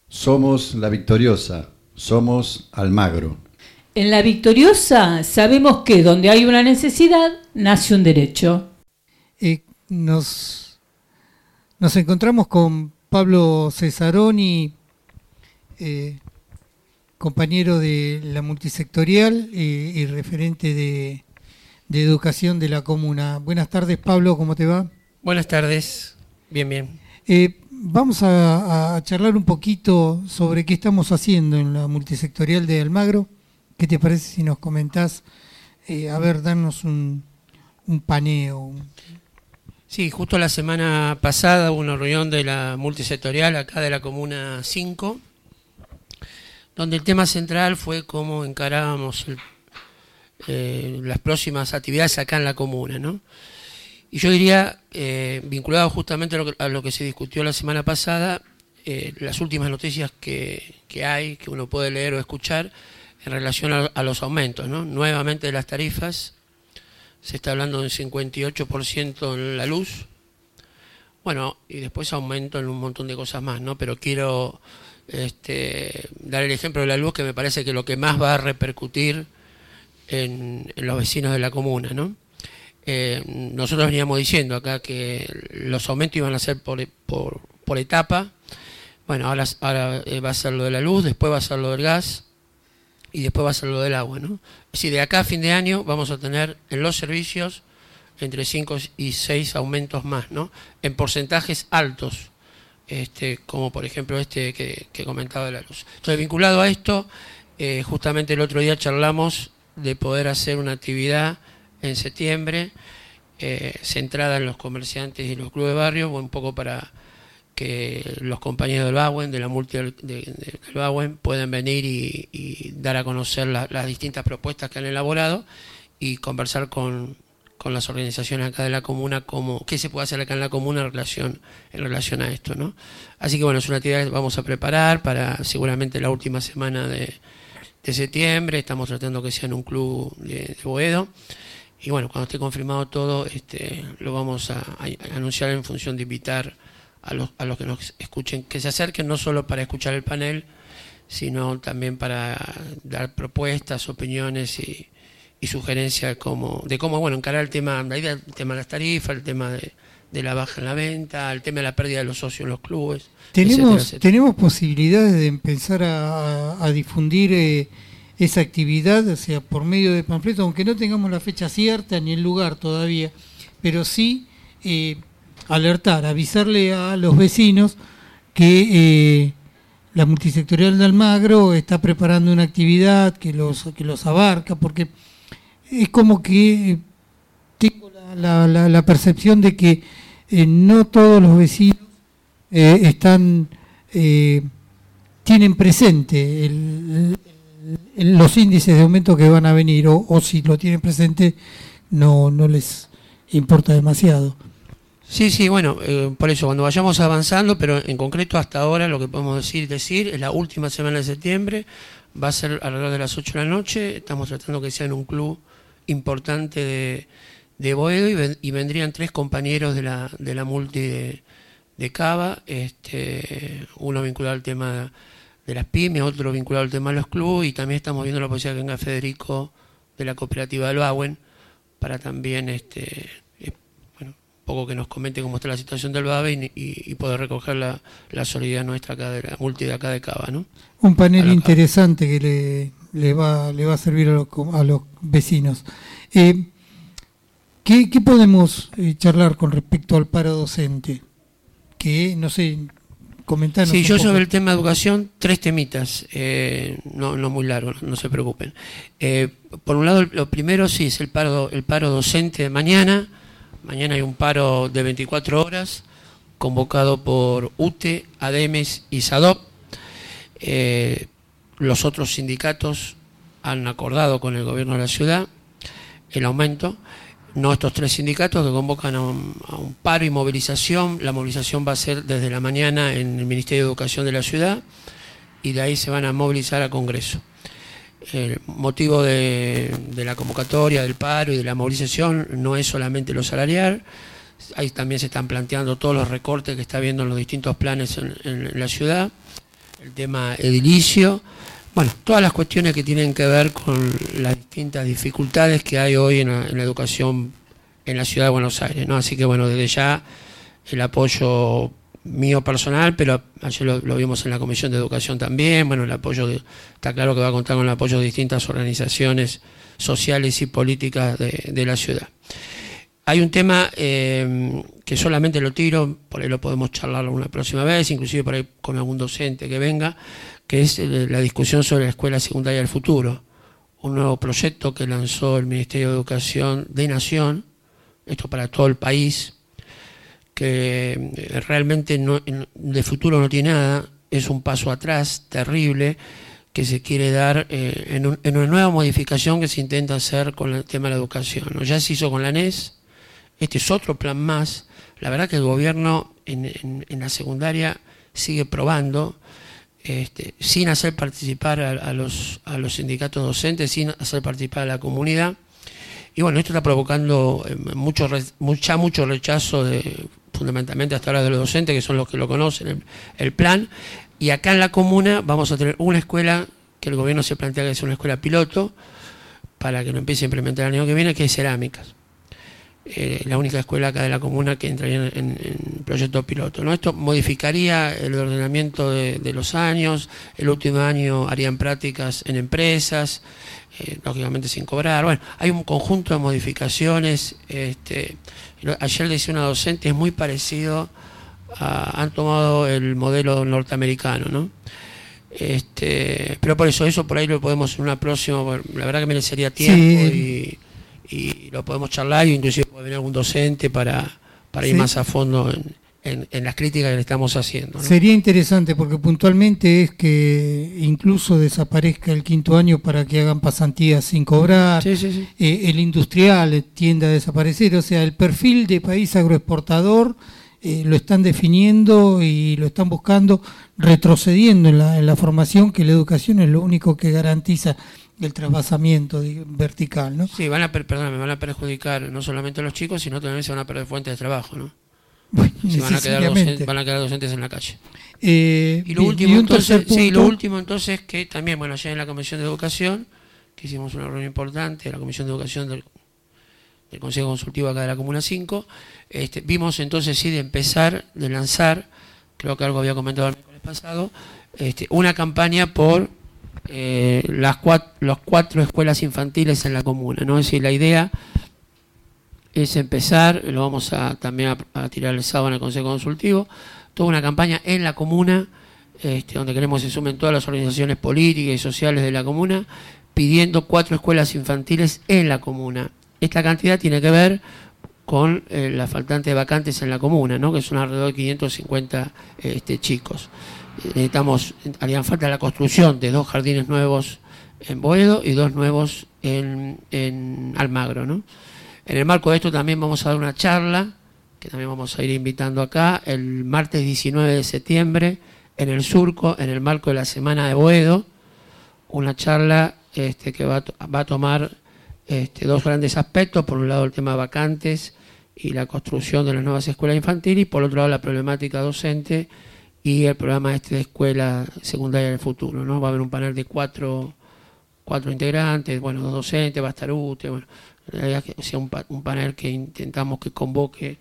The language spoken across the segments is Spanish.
Somos La Victoriosa, somos Almagro. En La Victoriosa sabemos que donde hay una necesidad, nace un derecho. Nos encontramos con Pablo Cesaroni, compañero de la multisectorial y referente de educación de la comuna. Buenas tardes, Pablo, ¿cómo te va? Buenas tardes, bien. Vamos a charlar un poquito sobre qué estamos haciendo en la multisectorial de Almagro. ¿Qué te parece si nos comentás? Darnos un paneo. Sí, justo la semana pasada hubo una reunión de la multisectorial acá de la Comuna 5, donde el tema central fue cómo encarábamos las próximas actividades acá en la comuna, ¿no? Y yo diría, vinculado justamente a lo que se discutió la semana pasada, las últimas noticias que hay, que uno puede leer o escuchar en relación a los aumentos, ¿no? Nuevamente de las tarifas, se está hablando de un 58% en la luz, bueno, y después aumento en un montón de cosas más, ¿no? Pero quiero dar el ejemplo de la luz, que me parece que lo que más va a repercutir en los vecinos de la comuna, ¿no? Nosotros veníamos diciendo acá que los aumentos iban a ser por etapa. Bueno, ahora va a ser lo de la luz, después va a ser lo del gas y después va a ser lo del agua, ¿no? Es decir, de acá a fin de año vamos a tener en los servicios entre 5 y 6 aumentos más, ¿no? En porcentajes altos, como por ejemplo que comentaba de la luz. Entonces, vinculado a esto, justamente el otro día charlamos de poder hacer una actividad en septiembre centrada en los comerciantes y los clubes de barrio, un poco para que los compañeros del BAWEN, de la multi del BAWEN, puedan venir y dar a conocer las distintas propuestas que han elaborado y conversar con las organizaciones acá de la comuna, qué se puede hacer acá en la comuna en relación a esto, ¿no? Así que bueno, es una actividad que vamos a preparar para seguramente la última semana de septiembre. Estamos tratando que sea en un club de Boedo. Y bueno, cuando esté confirmado todo, lo vamos a anunciar en función de invitar a los que nos escuchen, que se acerquen no solo para escuchar el panel, sino también para dar propuestas, opiniones y sugerencias de cómo encarar el tema de las tarifas, el tema de la baja en la venta, el tema de la pérdida de los socios en los clubes. ¿Tenemos posibilidades de empezar a difundir esa actividad, o sea, por medio de panfletos, aunque no tengamos la fecha cierta ni el lugar todavía, pero sí avisarle a los vecinos que la multisectorial de Almagro está preparando una actividad que los abarca, porque es como que tengo la percepción de que no todos los vecinos tienen presente los índices de aumento que van a venir, o si lo tienen presente no les importa demasiado. Sí, bueno, por eso cuando vayamos avanzando, pero en concreto hasta ahora lo que podemos decir es la última semana de septiembre, va a ser alrededor de las 8 de la noche, estamos tratando que sea en un club importante de Boedo y vendrían 3 compañeros de la multi de Cava, uno vinculado al tema de las pymes, otro vinculado al tema de los clubes, y también estamos viendo la posibilidad de que venga Federico de la cooperativa del BAWEN para también un poco que nos comente cómo está la situación del BAWEN y poder recoger la solidaridad nuestra acá de la multi de acá de Cava, ¿no? Un panel interesante que le va a servir a los vecinos. ¿Qué podemos charlar con respecto al paro docente? Que, no sé, comentanos. Sí, yo sobre el tema de educación, 3 temitas, no muy largos, no se preocupen. Por un lado, lo primero sí es el paro docente de mañana. Mañana hay un paro de 24 horas convocado por UTE, ADEMES y SADOP. Los otros sindicatos han acordado con el gobierno de la ciudad el aumento. No estos 3 sindicatos que convocan a un paro y movilización. La movilización va a ser desde la mañana en el Ministerio de Educación de la ciudad y de ahí se van a movilizar a Congreso. El motivo de la convocatoria, del paro y de la movilización no es solamente lo salarial. Ahí también se están planteando todos los recortes que está habiendo en los distintos planes en la ciudad. el tema edilicio, bueno, todas las cuestiones que tienen que ver con las distintas dificultades que hay hoy en la educación en la ciudad de Buenos Aires, ¿no? Así que bueno, desde ya el apoyo mío personal, pero ayer lo vimos en la Comisión de Educación también, bueno, el apoyo está claro que va a contar con el apoyo de distintas organizaciones sociales y políticas de la ciudad. Hay un tema que solamente lo tiro, por ahí lo podemos charlar una próxima vez, inclusive por ahí con algún docente que venga, que es la discusión sobre la escuela secundaria del futuro, un nuevo proyecto que lanzó el Ministerio de Educación de Nación, esto para todo el país, que realmente de futuro no tiene nada, es un paso atrás terrible que se quiere dar en una nueva modificación que se intenta hacer con el tema de la educación, ¿no? Ya se hizo con la NES, este es otro plan más. La verdad que el gobierno en la secundaria sigue probando, sin hacer participar a los sindicatos docentes, sin hacer participar a la comunidad. Y bueno, esto está provocando mucho rechazo, fundamentalmente hasta ahora de los docentes, que son los que lo conocen, el plan. Y acá en la comuna vamos a tener una escuela que el gobierno se plantea que es una escuela piloto, para que lo empiece a implementar el año que viene, que es cerámicas. La única escuela acá de la comuna que entraría en proyecto piloto, ¿no? Esto modificaría el ordenamiento de los años. El último año harían prácticas en empresas, lógicamente sin cobrar. Bueno, hay un conjunto de modificaciones. Ayer le decía una docente, es muy parecido han tomado el modelo norteamericano, ¿no? Pero por eso por ahí lo podemos en una próxima, la verdad que merecería tiempo, sí. Y lo podemos charlar, y inclusive puede venir algún docente para ir más a fondo en las críticas que le estamos haciendo, ¿no? Sería interesante, porque puntualmente es que incluso desaparezca el quinto año para que hagan pasantías sin cobrar. Sí. El industrial tiende a desaparecer, o sea, el perfil de país agroexportador lo están definiendo y lo están buscando, retrocediendo en la formación, que la educación es lo único que garantiza el trasvasamiento vertical, ¿no? Sí, van a perjudicar no solamente a los chicos, sino también se van a perder fuentes de trabajo, ¿no? Bueno, van a quedar docentes en la calle. Y lo último entonces, que también, bueno, allá en la Comisión de Educación, que hicimos una reunión importante, la Comisión de Educación del Consejo Consultivo acá de la Comuna 5, vimos entonces de lanzar, creo que algo había comentado el miércoles pasado, una campaña por las 4 escuelas infantiles en la comuna, ¿no? Es decir, la idea es empezar, lo vamos también a tirar el sábado en el Consejo Consultivo, toda una campaña en la comuna, donde queremos que se sumen todas las organizaciones políticas y sociales de la comuna, pidiendo 4 escuelas infantiles en la comuna. Esta cantidad tiene que ver con la faltante de vacantes en la comuna, ¿no? Que son alrededor de 550 chicos. Harían falta la construcción de 2 jardines nuevos en Boedo y 2 nuevos en Almagro, ¿no? En el marco de esto también vamos a dar una charla, que también vamos a ir invitando acá, el martes 19 de septiembre, en el Surco, en el marco de la Semana de Boedo, una charla que va a tomar 2 grandes aspectos: por un lado el tema de vacantes y la construcción de las nuevas escuelas infantiles, y por otro lado la problemática docente y el programa de escuela secundaria del futuro, ¿no? Va a haber un panel de 4 integrantes, bueno, 2 docentes, va a estar UTE, bueno, o sea, un panel que intentamos que convoque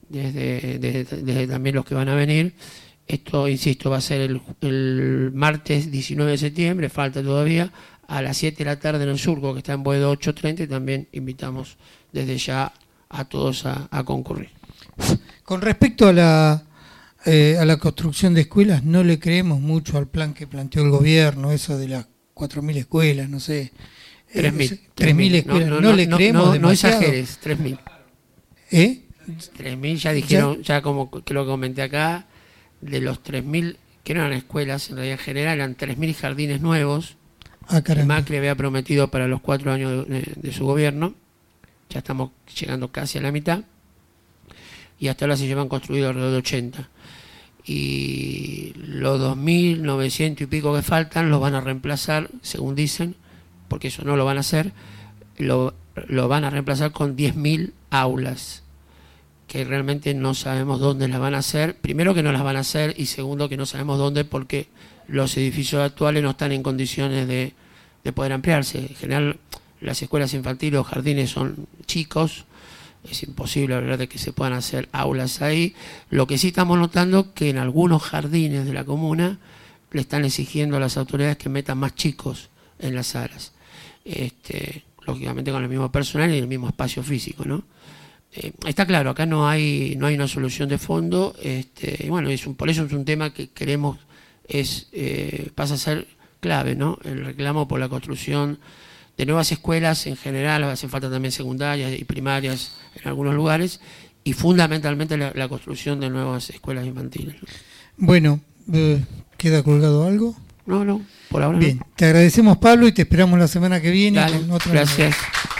desde también los que van a venir. Esto, insisto, va a ser el martes 19 de septiembre, falta todavía, a las 7 de la tarde en el Surco, que está en Boedo 830, y también invitamos desde ya a todos a concurrir. Con respecto a la construcción de escuelas, no le creemos mucho al plan que planteó el gobierno, eso de las 4.000 escuelas, no sé. 3.000 escuelas, no le creemos demasiado. No exageres, 3.000. 3.000 ya dijeron, ya como que lo comenté acá, de los 3.000, que no eran escuelas, en realidad en general eran 3.000 jardines nuevos, que Macri había prometido para los 4 años de su gobierno. Ya estamos llegando casi a la mitad, y hasta ahora se llevan construidos alrededor de 80. Y los 2.900 y pico que faltan los van a reemplazar, según dicen, porque eso no lo van a hacer, lo van a reemplazar con 10.000 aulas, que realmente no sabemos dónde las van a hacer. Primero, que no las van a hacer, y segundo, que no sabemos dónde, porque los edificios actuales no están en condiciones de poder ampliarse. En general, las escuelas infantiles o jardines son chicos, es imposible hablar de que se puedan hacer aulas ahí. Lo que sí estamos notando que en algunos jardines de la comuna le están exigiendo a las autoridades que metan más chicos en las salas, lógicamente con el mismo personal y el mismo espacio físico, ¿no? Está claro, acá no hay una solución de fondo, y bueno, por eso es un tema que queremos, pasa a ser clave, ¿no? El reclamo por la construcción de nuevas escuelas en general, hacen falta también secundarias y primarias en algunos lugares, y fundamentalmente la construcción de nuevas escuelas infantiles, ¿no? Bueno, ¿queda colgado algo? No, por ahora bien, no. Te agradecemos, Pablo, y te esperamos la semana que viene. Dale, con otra gracias.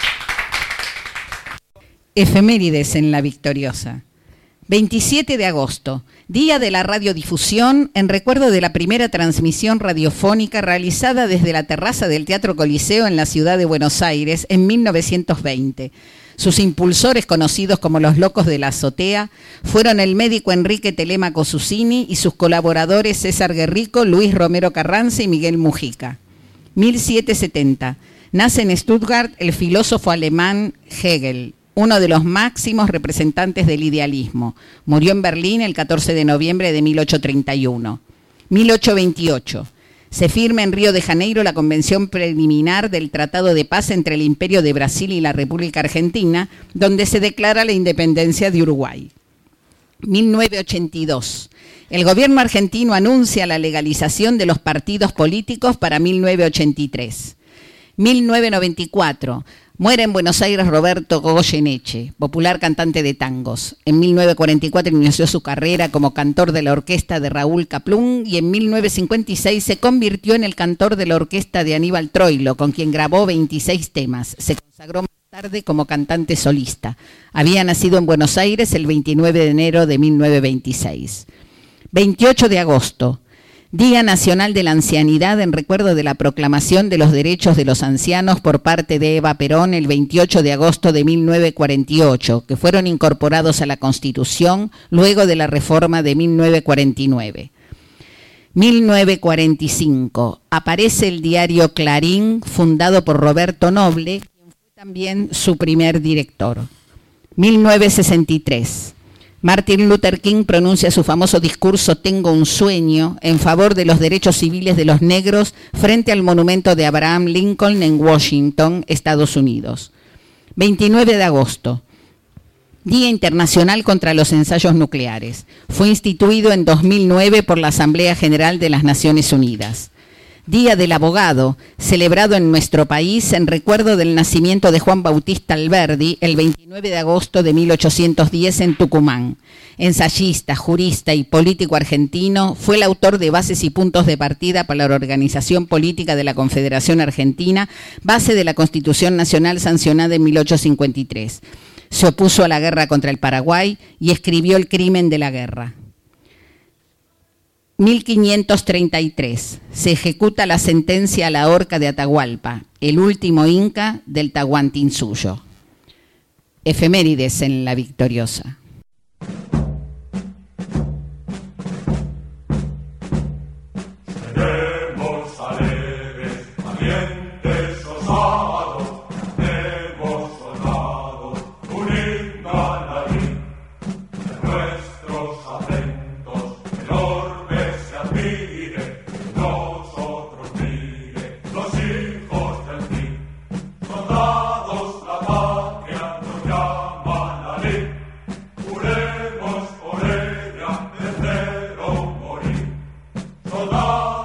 Efemérides en La Victoriosa. 27 de agosto, Día de la Radiodifusión, en recuerdo de la primera transmisión radiofónica realizada desde la terraza del Teatro Coliseo en la ciudad de Buenos Aires en 1920. Sus impulsores, conocidos como los Locos de la Azotea, fueron el médico Enrique Telemaco Susini y sus colaboradores César Guerrico, Luis Romero Carranza y Miguel Mujica. 1770. Nace en Stuttgart el filósofo alemán Hegel, uno de los máximos representantes del idealismo. Murió en Berlín el 14 de noviembre de 1831. 1828. Se firma en Río de Janeiro la convención preliminar del Tratado de Paz entre el Imperio de Brasil y la República Argentina, donde se declara la independencia de Uruguay. 1982. El gobierno argentino anuncia la legalización de los partidos políticos para 1983. 1994. Muere en Buenos Aires Roberto Goyeneche, popular cantante de tangos. En 1944 inició su carrera como cantor de la orquesta de Raúl Kaplún y en 1956 se convirtió en el cantor de la orquesta de Aníbal Troilo, con quien grabó 26 temas. Se consagró más tarde como cantante solista. Había nacido en Buenos Aires el 29 de enero de 1926. 28 de agosto. Día Nacional de la Ancianidad en recuerdo de la proclamación de los derechos de los ancianos por parte de Eva Perón el 28 de agosto de 1948, que fueron incorporados a la Constitución luego de la reforma de 1949. 1945. Aparece el diario Clarín, fundado por Roberto Noble, quien fue también su primer director. 1963. Martin Luther King pronuncia su famoso discurso Tengo un sueño en favor de los derechos civiles de los negros frente al monumento de Abraham Lincoln en Washington, Estados Unidos. 29 de agosto, Día Internacional contra los Ensayos Nucleares. Fue instituido en 2009 por la Asamblea General de las Naciones Unidas. Día del Abogado, celebrado en nuestro país en recuerdo del nacimiento de Juan Bautista Alberdi el 29 de agosto de 1810 en Tucumán. Ensayista, jurista y político argentino, fue el autor de Bases y Puntos de Partida para la Organización Política de la Confederación Argentina, base de la Constitución Nacional sancionada en 1853. Se opuso a la guerra contra el Paraguay y escribió El crimen de la guerra. 1533. Se ejecuta la sentencia a la horca de Atahualpa, el último inca del Tahuantinsuyo. Efemérides en La Victoriosa. Seremos alegres, valientes, osados, tenemos soldados, un himno alarín, de nuestros acentos, el orbe se admire, nosotros mire, los hijos del fin, soldados la patria nos llaman a ley, juremos por ella de cero morir, soldados.